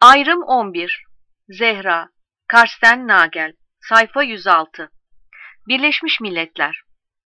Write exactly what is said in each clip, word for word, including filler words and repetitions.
Ayrım on bir. Zehra, Karsten Nagel, sayfa yüz altı. Birleşmiş Milletler.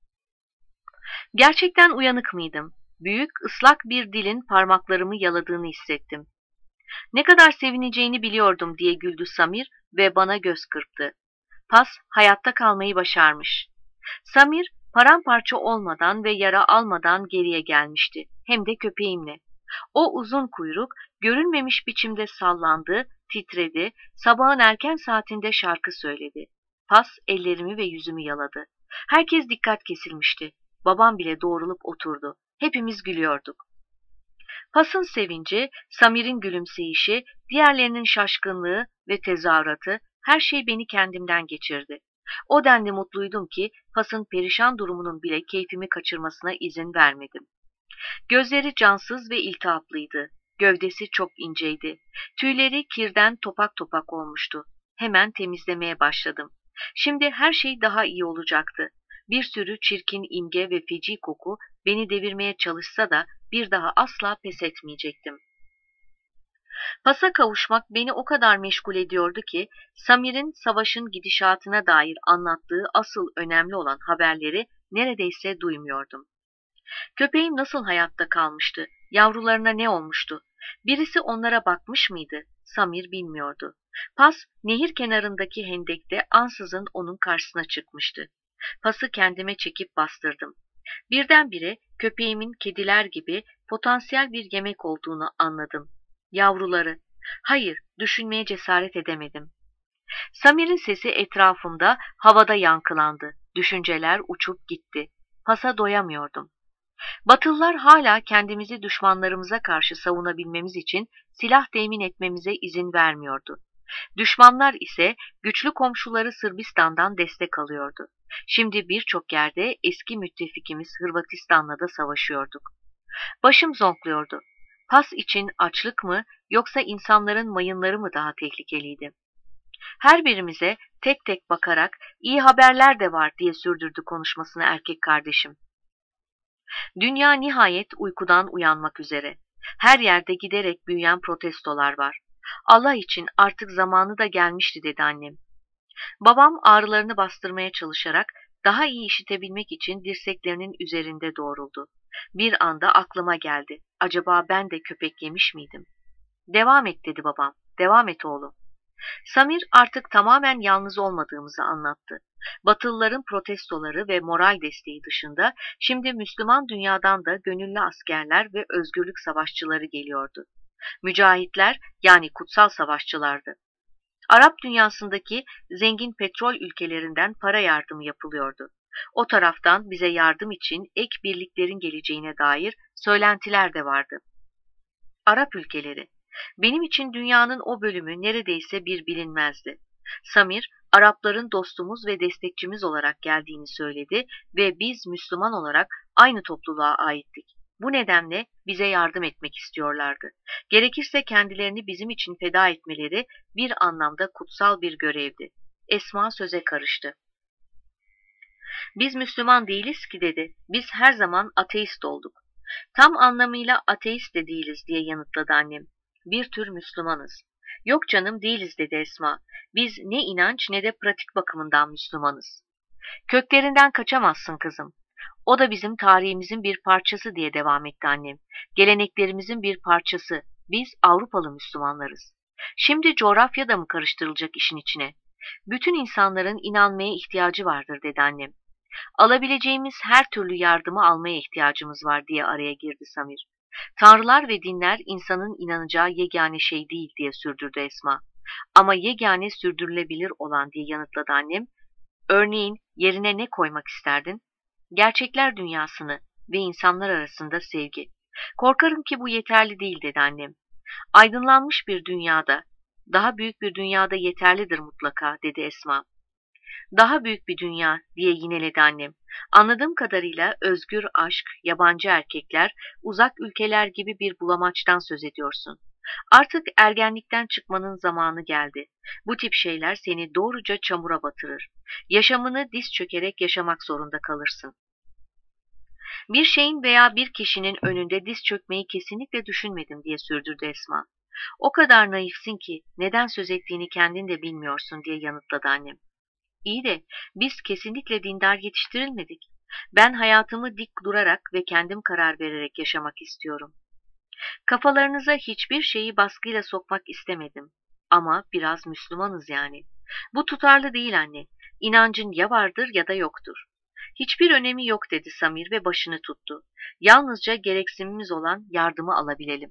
Gerçekten uyanık mıydım? Büyük, ıslak bir dilin parmaklarımı yaladığını hissettim. Ne kadar sevineceğini biliyordum diye güldü Samir ve bana göz kırptı. Pas, hayatta kalmayı başarmış. Samir, paramparça olmadan ve yara almadan geriye gelmişti. Hem de köpeğimle. O uzun kuyruk, görünmemiş biçimde sallandı, titredi, sabahın erken saatinde şarkı söyledi. Pas, ellerimi ve yüzümü yaladı. Herkes dikkat kesilmişti. Babam bile doğrulup oturdu. Hepimiz gülüyorduk. Pas'ın sevinci, Samir'in gülümseyişi, diğerlerinin şaşkınlığı ve tezahüratı, her şey beni kendimden geçirdi. O denli mutluydum ki Pas'ın perişan durumunun bile keyfimi kaçırmasına izin vermedim. Gözleri cansız ve iltihaplıydı. Gövdesi çok inceydi. Tüyleri kirden topak topak olmuştu. Hemen temizlemeye başladım. Şimdi her şey daha iyi olacaktı. Bir sürü çirkin imge ve feci koku beni devirmeye çalışsa da bir daha asla pes etmeyecektim. Pas'a kavuşmak beni o kadar meşgul ediyordu ki Samir'in savaşın gidişatına dair anlattığı asıl önemli olan haberleri neredeyse duymuyordum. Köpeğim nasıl hayatta kalmıştı? Yavrularına ne olmuştu? Birisi onlara bakmış mıydı? Samir bilmiyordu. Pas, nehir kenarındaki hendekte ansızın onun karşısına çıkmıştı. Pas'ı kendime çekip bastırdım. Birdenbire köpeğimin kediler gibi potansiyel bir yemek olduğunu anladım. Yavruları. Hayır, düşünmeye cesaret edemedim. Samir'in sesi etrafımda, havada yankılandı. Düşünceler uçup gitti. Pas'a doyamıyordum. Batılılar hala kendimizi düşmanlarımıza karşı savunabilmemiz için silah temin etmemize izin vermiyordu. Düşmanlar ise güçlü komşuları Sırbistan'dan destek alıyordu. Şimdi birçok yerde eski müttefikimiz Hırvatistan'la da savaşıyorduk. Başım zonkluyordu. Pas için açlık mı yoksa insanların mayınları mı daha tehlikeliydi? Her birimize tek tek bakarak iyi haberler de var diye sürdürdü konuşmasını erkek kardeşim. Dünya nihayet uykudan uyanmak üzere. Her yerde giderek büyüyen protestolar var. Allah için artık zamanı da gelmişti dedi annem. Babam ağrılarını bastırmaya çalışarak daha iyi işitebilmek için dirseklerinin üzerinde doğruldu. Bir anda aklıma geldi. Acaba ben de köpek yemiş miydim? Devam et dedi babam. Devam et oğlum. Samir artık tamamen yalnız olmadığımızı anlattı. Batılıların protestoları ve moral desteği dışında şimdi Müslüman dünyadan da gönüllü askerler ve özgürlük savaşçıları geliyordu. Mücahitler yani kutsal savaşçılardı. Arap dünyasındaki zengin petrol ülkelerinden para yardımı yapılıyordu. O taraftan bize yardım için ek birliklerin geleceğine dair söylentiler de vardı. Arap ülkeleri. Benim için dünyanın o bölümü neredeyse bir bilinmezdi. Samir, Arapların dostumuz ve destekçimiz olarak geldiğini söyledi ve biz Müslüman olarak aynı topluluğa aittik. Bu nedenle bize yardım etmek istiyorlardı. Gerekirse kendilerini bizim için feda etmeleri bir anlamda kutsal bir görevdi. Esma söze karıştı. Biz Müslüman değiliz ki dedi. Biz her zaman ateist olduk. Tam anlamıyla ateist de değiliz diye yanıtladı annem. Bir tür Müslümanız. Yok canım değiliz dedi Esma. Biz ne inanç ne de pratik bakımından Müslümanız. Köklerinden kaçamazsın kızım. O da bizim tarihimizin bir parçası diye devam etti annem. Geleneklerimizin bir parçası. Biz Avrupalı Müslümanlarız. Şimdi coğrafya da mı karıştırılacak işin içine? Bütün insanların inanmaya ihtiyacı vardır dedi annem. Alabileceğimiz her türlü yardımı almaya ihtiyacımız var diye araya girdi Samir. Tanrılar ve dinler insanın inanacağı yegane şey değil diye sürdürdü Esma. Ama yegane sürdürülebilir olan diye yanıtladı annem. Örneğin yerine ne koymak isterdin? Gerçekler dünyasını ve insanlar arasında sevgi. Korkarım ki bu yeterli değil dedi annem. Aydınlanmış bir dünyada, daha büyük bir dünyada yeterlidir mutlaka dedi Esma. Daha büyük bir dünya diye yineledi annem. Anladığım kadarıyla özgür aşk, yabancı erkekler, uzak ülkeler gibi bir bulamaçtan söz ediyorsun. Artık ergenlikten çıkmanın zamanı geldi. Bu tip şeyler seni doğruca çamura batırır. Yaşamını diz çökerek yaşamak zorunda kalırsın. Bir şeyin veya bir kişinin önünde diz çökmeyi kesinlikle düşünmedim diye sürdürdü Esma. O kadar naifsin ki neden söz ettiğini kendin de bilmiyorsun diye yanıtladı annem. İyi de biz kesinlikle dindar yetiştirilmedik. Ben hayatımı dik durarak ve kendim karar vererek yaşamak istiyorum. Kafalarınıza hiçbir şeyi baskıyla sokmak istemedim. Ama biraz Müslümanız yani. Bu tutarlı değil anne. İnancın ya vardır ya da yoktur. Hiçbir önemi yok dedi Samir ve başını tuttu. Yalnızca gereksinimiz olan yardımı alabilelim.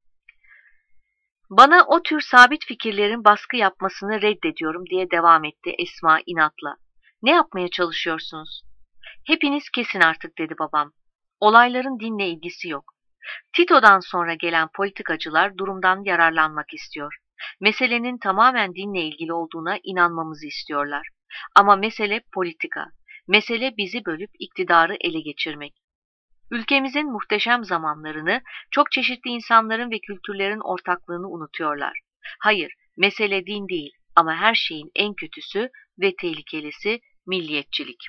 Bana o tür sabit fikirlerin baskı yapmasını reddediyorum diye devam etti Esma inatla. Ne yapmaya çalışıyorsunuz? Hepiniz kesin artık dedi babam. Olayların dinle ilgisi yok. Tito'dan sonra gelen politikacılar durumdan yararlanmak istiyor. Meselenin tamamen dinle ilgili olduğuna inanmamızı istiyorlar. Ama mesele politika. Mesele bizi bölüp iktidarı ele geçirmek. Ülkemizin muhteşem zamanlarını, çok çeşitli insanların ve kültürlerin ortaklığını unutuyorlar. Hayır, mesele din değil ama her şeyin en kötüsü ve tehlikelisi milliyetçilik.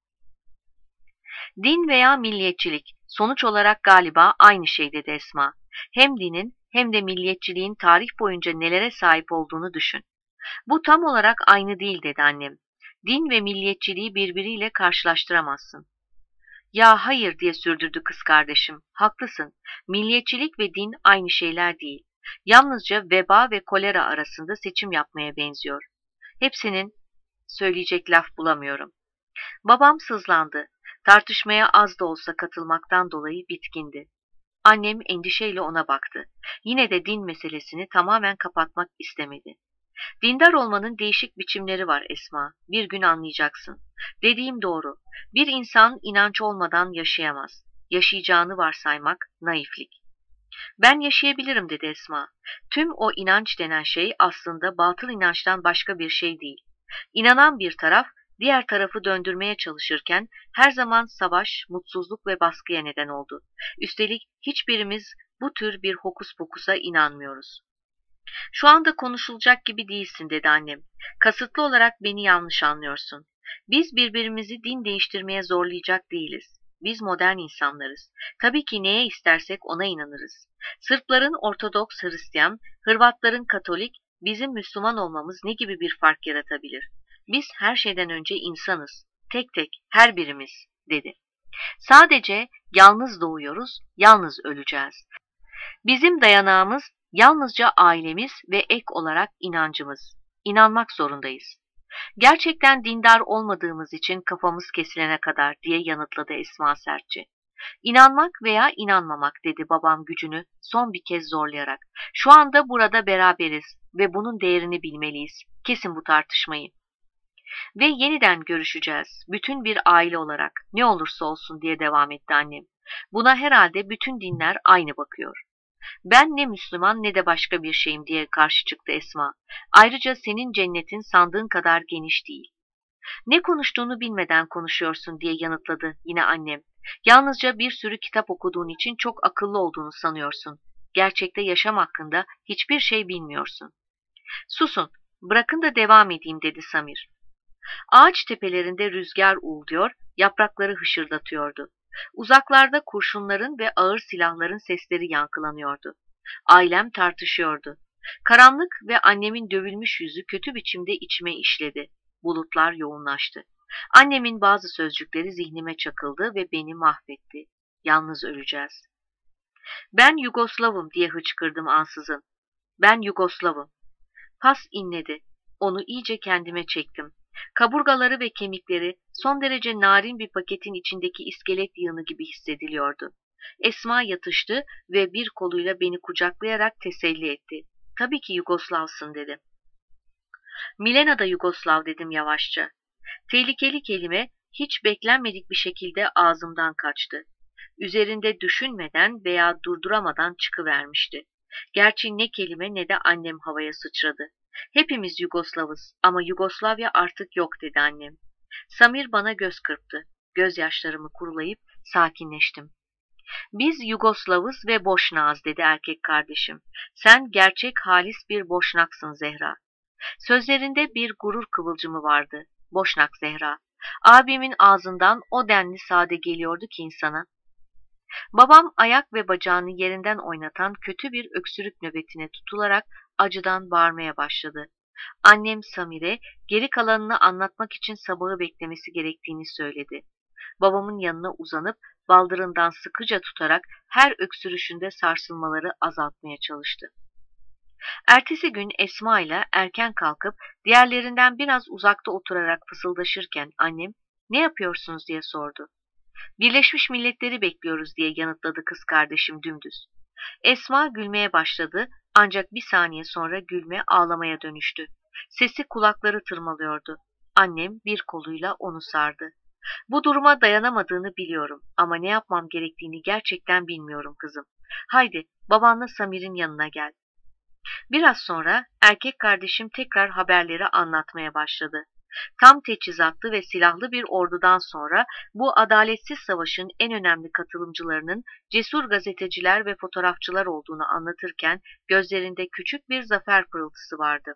Din veya milliyetçilik sonuç olarak galiba aynı şey dedi Esma. Hem dinin hem de milliyetçiliğin tarih boyunca nelere sahip olduğunu düşün. Bu tam olarak aynı değil dedi annem. Din ve milliyetçiliği birbiriyle karşılaştıramazsın. Ya hayır diye sürdürdü kız kardeşim. Haklısın. Milliyetçilik ve din aynı şeyler değil. Yalnızca veba ve kolera arasında seçim yapmaya benziyor. Hepsinin söyleyecek laf bulamıyorum. Babam sızlandı. Tartışmaya az da olsa katılmaktan dolayı bitkindi. Annem endişeyle ona baktı. Yine de din meselesini tamamen kapatmak istemedi. Dindar olmanın değişik biçimleri var Esma. Bir gün anlayacaksın. Dediğim doğru. Bir insan inanç olmadan yaşayamaz. Yaşayacağını varsaymak naiflik. Ben yaşayabilirim dedi Esma. Tüm o inanç denen şey aslında batıl inançtan başka bir şey değil. İnanan bir taraf diğer tarafı döndürmeye çalışırken her zaman savaş, mutsuzluk ve baskıya neden oldu. Üstelik hiçbirimiz bu tür bir hokus pokusa inanmıyoruz. Şu anda konuşulacak gibi değilsin dedi annem. Kasıtlı olarak beni yanlış anlıyorsun. Biz birbirimizi din değiştirmeye zorlayacak değiliz. Biz modern insanlarız. Tabii ki neye istersek ona inanırız. Sırpların Ortodoks Hristiyan, Hırvatların Katolik, bizim Müslüman olmamız ne gibi bir fark yaratabilir? Biz her şeyden önce insanız. Tek tek, her birimiz, dedi. Sadece yalnız doğuyoruz, yalnız öleceğiz. Bizim dayanağımız yalnızca ailemiz ve ek olarak inancımız. İnanmak zorundayız. Gerçekten dindar olmadığımız için kafamız kesilene kadar diye yanıtladı Esma sertçe. İnanmak veya inanmamak dedi babam gücünü son bir kez zorlayarak. Şu anda burada beraberiz ve bunun değerini bilmeliyiz. Kesin bu tartışmayı. Ve yeniden görüşeceğiz. Bütün bir aile olarak ne olursa olsun diye devam etti annem. Buna herhalde bütün dinler aynı bakıyor. Ben ne Müslüman ne de başka bir şeyim diye karşı çıktı Esma. Ayrıca senin cennetin sandığın kadar geniş değil. Ne konuştuğunu bilmeden konuşuyorsun diye yanıtladı yine annem. Yalnızca bir sürü kitap okuduğun için çok akıllı olduğunu sanıyorsun. Gerçekte yaşam hakkında hiçbir şey bilmiyorsun. Susun, bırakın da devam edeyim dedi Samir. Ağaç tepelerinde rüzgar uğulduyor, yaprakları hışırdatıyordu. Uzaklarda kurşunların ve ağır silahların sesleri yankılanıyordu. Ailem tartışıyordu. Karanlık ve annemin dövülmüş yüzü kötü biçimde içime işledi. Bulutlar yoğunlaştı. Annemin bazı sözcükleri zihnime çakıldı ve beni mahvetti. Yalnız öleceğiz. Ben Yugoslavım diye hıçkırdım ansızın. Ben Yugoslavım. Pas inledi. Onu iyice kendime çektim. Kaburgaları ve kemikleri son derece narin bir paketin içindeki iskelet yığını gibi hissediliyordu. Esma yatıştı ve bir koluyla beni kucaklayarak teselli etti. Tabii ki Yugoslavsın dedi. Milena da Yugoslav dedim yavaşça. Tehlikeli kelime hiç beklenmedik bir şekilde ağzımdan kaçtı. Üzerinde düşünmeden veya durduramadan çıkıvermişti. Gerçi ne kelime ne de annem havaya sıçradı. Hepimiz Yugoslavız ama Yugoslavya artık yok dedi annem. Samir bana göz kırptı. Gözyaşlarımı kurulayıp sakinleştim. Biz Yugoslavız ve Boşnağız dedi erkek kardeşim. Sen gerçek halis bir Boşnaksın Zehra. Sözlerinde bir gurur kıvılcımı vardı. Boşnak Zehra. Abimin ağzından o denli sade geliyordu ki insana. Babam ayak ve bacağını yerinden oynatan kötü bir öksürük nöbetine tutularak acıdan bağırmaya başladı. Annem Samir'e geri kalanını anlatmak için sabahı beklemesi gerektiğini söyledi. Babamın yanına uzanıp baldırından sıkıca tutarak her öksürüşünde sarsılmaları azaltmaya çalıştı. Ertesi gün Esma ile erken kalkıp diğerlerinden biraz uzakta oturarak fısıldaşırken annem "Ne yapıyorsunuz?" diye sordu. "Birleşmiş Milletleri bekliyoruz." diye yanıtladı kız kardeşim dümdüz. Esma gülmeye başladı ancak bir saniye sonra gülme ağlamaya dönüştü. Sesi kulakları tırmalıyordu. Annem bir koluyla onu sardı. "Bu duruma dayanamadığını biliyorum ama ne yapmam gerektiğini gerçekten bilmiyorum kızım. Haydi babanla Samir'in yanına gel." Biraz sonra erkek kardeşim tekrar haberleri anlatmaya başladı. Tam teçhizatlı ve silahlı bir ordudan sonra bu adaletsiz savaşın en önemli katılımcılarının cesur gazeteciler ve fotoğrafçılar olduğunu anlatırken gözlerinde küçük bir zafer pırıltısı vardı.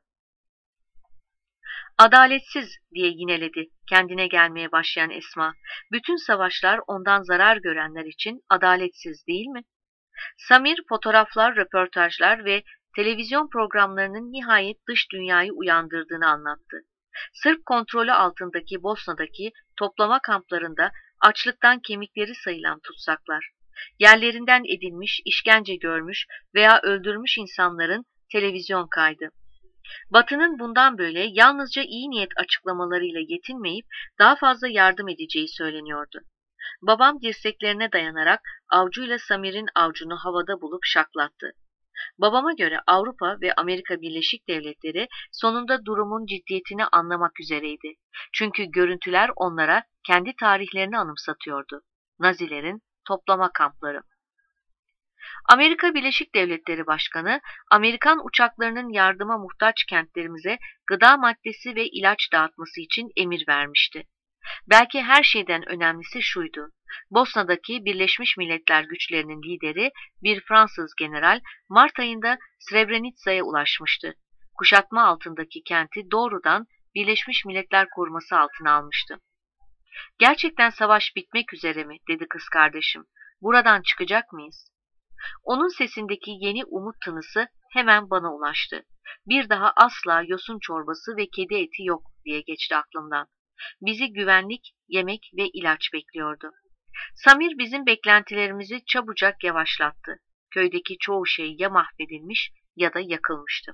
"Adaletsiz," diye yineledi kendine gelmeye başlayan Esma. "Bütün savaşlar ondan zarar görenler için adaletsiz değil mi?" Samir fotoğraflar, röportajlar ve televizyon programlarının nihayet dış dünyayı uyandırdığını anlattı. Sırp kontrolü altındaki Bosna'daki toplama kamplarında açlıktan kemikleri sayılan tutsaklar, yerlerinden edilmiş, işkence görmüş veya öldürmüş insanların televizyon kaydı. Batı'nın bundan böyle yalnızca iyi niyet açıklamalarıyla yetinmeyip daha fazla yardım edeceği söyleniyordu. Babam dirseklerine dayanarak avcuyla Samir'in avcunu havada bulup şaklattı. Babama göre Avrupa ve Amerika Birleşik Devletleri sonunda durumun ciddiyetini anlamak üzereydi. Çünkü görüntüler onlara kendi tarihlerini anımsatıyordu. Nazilerin toplama kampları. Amerika Birleşik Devletleri Başkanı, Amerikan uçaklarının yardıma muhtaç kentlerimize gıda maddesi ve ilaç dağıtması için emir vermişti. Belki her şeyden önemlisi şuydu: Bosna'daki Birleşmiş Milletler güçlerinin lideri bir Fransız general Mart ayında Srebrenica'ya ulaşmıştı. Kuşatma altındaki kenti doğrudan Birleşmiş Milletler koruması altına almıştı. "Gerçekten savaş bitmek üzere mi?" dedi kız kardeşim. "Buradan çıkacak mıyız?" Onun sesindeki yeni umut tınısı hemen bana ulaştı. Bir daha asla yosun çorbası ve kedi eti yok diye geçti aklımdan. Bizi güvenlik, yemek ve ilaç bekliyordu. Samir bizim beklentilerimizi çabucak yavaşlattı. Köydeki çoğu şey ya mahvedilmiş ya da yakılmıştı.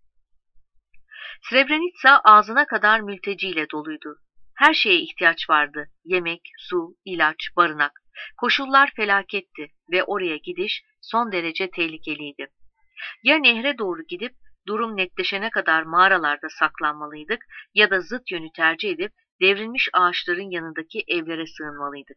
Srebrenica ağzına kadar mülteciyle doluydu. Her şeye ihtiyaç vardı: yemek, su, ilaç, barınak. Koşullar felaketti ve oraya gidiş son derece tehlikeliydi. Ya nehre doğru gidip durum netleşene kadar mağaralarda saklanmalıydık ya da zıt yönü tercih edip devrilmiş ağaçların yanındaki evlere sığınmalıydık.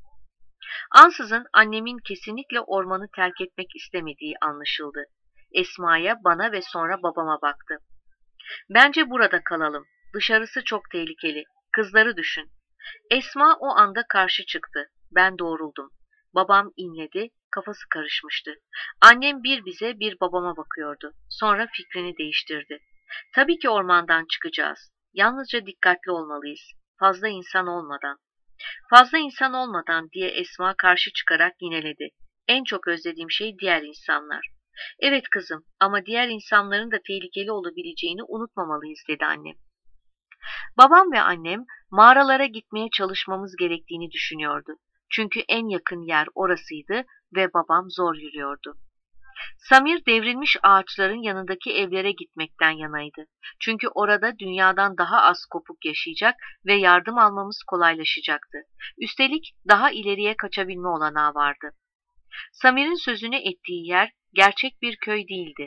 Ansızın annemin kesinlikle ormanı terk etmek istemediği anlaşıldı. Esma'ya, bana ve sonra babama baktı. "Bence burada kalalım. Dışarısı çok tehlikeli. Kızları düşün." Esma o anda karşı çıktı. Ben doğruldum. Babam inledi, kafası karışmıştı. Annem bir bize bir babama bakıyordu. Sonra fikrini değiştirdi. "Tabii ki ormandan çıkacağız. Yalnızca dikkatli olmalıyız. Fazla insan olmadan." "Fazla insan olmadan," diye Esma karşı çıkarak yineledi. "En çok özlediğim şey diğer insanlar." "Evet kızım, ama diğer insanların da tehlikeli olabileceğini unutmamalıyız," dedi annem. Babam ve annem mağaralara gitmeye çalışmamız gerektiğini düşünüyordu. Çünkü en yakın yer orasıydı ve babam zor yürüyordu. Samir devrilmiş ağaçların yanındaki evlere gitmekten yanaydı. Çünkü orada dünyadan daha az kopuk yaşayacak ve yardım almamız kolaylaşacaktı. Üstelik daha ileriye kaçabilme olanağı vardı. Samir'in sözünü ettiği yer gerçek bir köy değildi.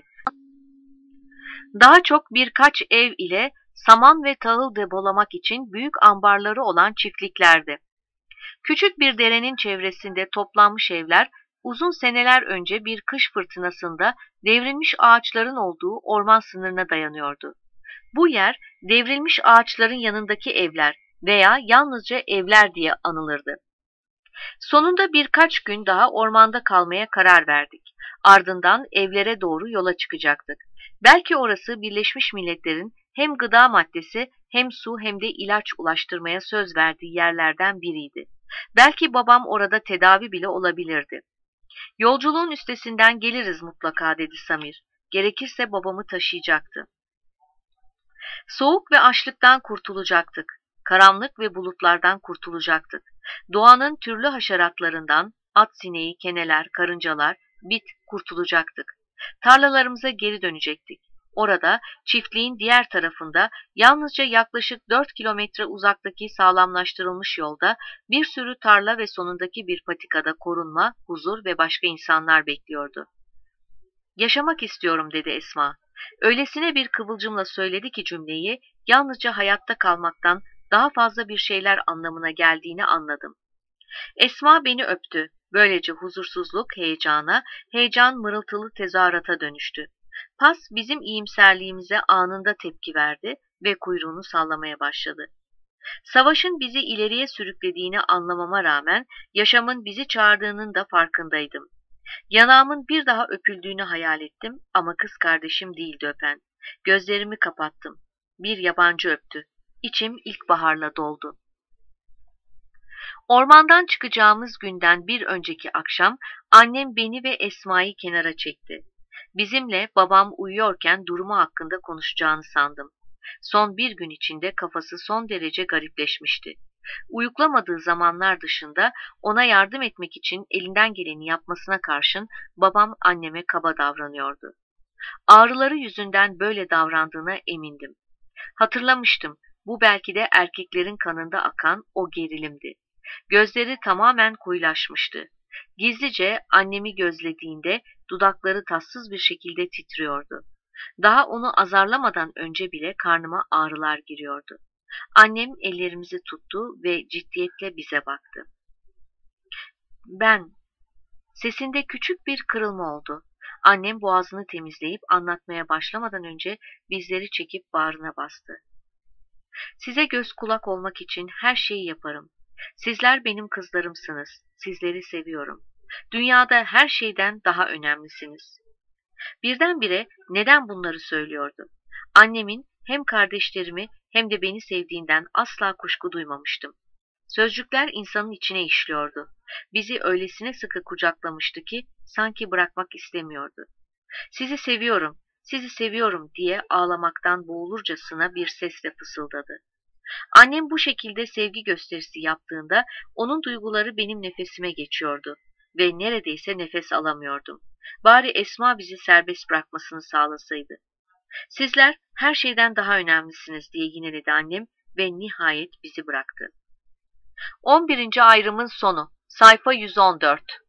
Daha çok birkaç ev ile saman ve tahıl depolamak için büyük ambarları olan çiftliklerdi. Küçük bir derenin çevresinde toplanmış evler, uzun seneler önce bir kış fırtınasında devrilmiş ağaçların olduğu orman sınırına dayanıyordu. Bu yer, devrilmiş ağaçların yanındaki evler veya yalnızca evler diye anılırdı. Sonunda birkaç gün daha ormanda kalmaya karar verdik. Ardından evlere doğru yola çıkacaktık. Belki orası Birleşmiş Milletler'in hem gıda maddesi hem su hem de ilaç ulaştırmaya söz verdiği yerlerden biriydi. Belki babam orada tedavi bile olabilirdi. Yolculuğun üstesinden geliriz mutlaka dedi Samir. Gerekirse babamı taşıyacaktı. Soğuk ve açlıktan kurtulacaktık. Karanlık ve bulutlardan kurtulacaktık. Doğanın türlü haşeratlarından, at sineği, keneler, karıncalar, bit kurtulacaktık. Tarlalarımıza geri dönecektik. Orada, çiftliğin diğer tarafında, yalnızca yaklaşık dört kilometre uzaktaki sağlamlaştırılmış yolda, bir sürü tarla ve sonundaki bir patikada korunma, huzur ve başka insanlar bekliyordu. Yaşamak istiyorum dedi Esma. Öylesine bir kıvılcımla söyledi ki cümleyi, yalnızca hayatta kalmaktan daha fazla bir şeyler anlamına geldiğini anladım. Esma beni öptü. Böylece huzursuzluk heyecana, heyecan mırıltılı tezahürata dönüştü. Pas bizim iyimserliğimize anında tepki verdi ve kuyruğunu sallamaya başladı. Savaşın bizi ileriye sürüklediğini anlamama rağmen yaşamın bizi çağırdığının da farkındaydım. Yanağımın bir daha öpüldüğünü hayal ettim ama kız kardeşim değildi öpen. Gözlerimi kapattım. Bir yabancı öptü. İçim ilkbaharla doldu. Ormandan çıkacağımız günden bir önceki akşam annem beni ve Esma'yı kenara çekti. Bizimle babam uyuyorken durumu hakkında konuşacağını sandım. Son bir gün içinde kafası son derece garipleşmişti. Uyuklamadığı zamanlar dışında ona yardım etmek için elinden geleni yapmasına karşın babam anneme kaba davranıyordu. Ağrıları yüzünden böyle davrandığına emindim. Hatırlamıştım, bu belki de erkeklerin kanında akan o gerilimdi. Gözleri tamamen koyulaşmıştı. Gizlice annemi gözlediğinde dudakları tatsız bir şekilde titriyordu. Daha onu azarlamadan önce bile karnıma ağrılar giriyordu. Annem ellerimizi tuttu ve ciddiyetle bize baktı. Ben, sesinde küçük bir kırılma oldu. Annem boğazını temizleyip anlatmaya başlamadan önce bizleri çekip bağrına bastı. Size göz kulak olmak için her şeyi yaparım. Sizler benim kızlarımsınız. Sizleri seviyorum. Dünyada her şeyden daha önemlisiniz. Birdenbire neden bunları söylüyordu? Annemin hem kardeşlerimi hem de beni sevdiğinden asla kuşku duymamıştım. Sözcükler insanın içine işliyordu. Bizi öylesine sıkı kucaklamıştı ki sanki bırakmak istemiyordu. Sizi seviyorum, sizi seviyorum diye ağlamaktan boğulurcasına bir sesle fısıldadı. Annem bu şekilde sevgi gösterisi yaptığında onun duyguları benim nefesime geçiyordu ve neredeyse nefes alamıyordum. Bari Esma bizi serbest bırakmasını sağlasaydı. Sizler her şeyden daha önemlisiniz diye yineledi annem ve nihayet bizi bıraktı. on birinci ayrımın sonu. Sayfa yüz on dört.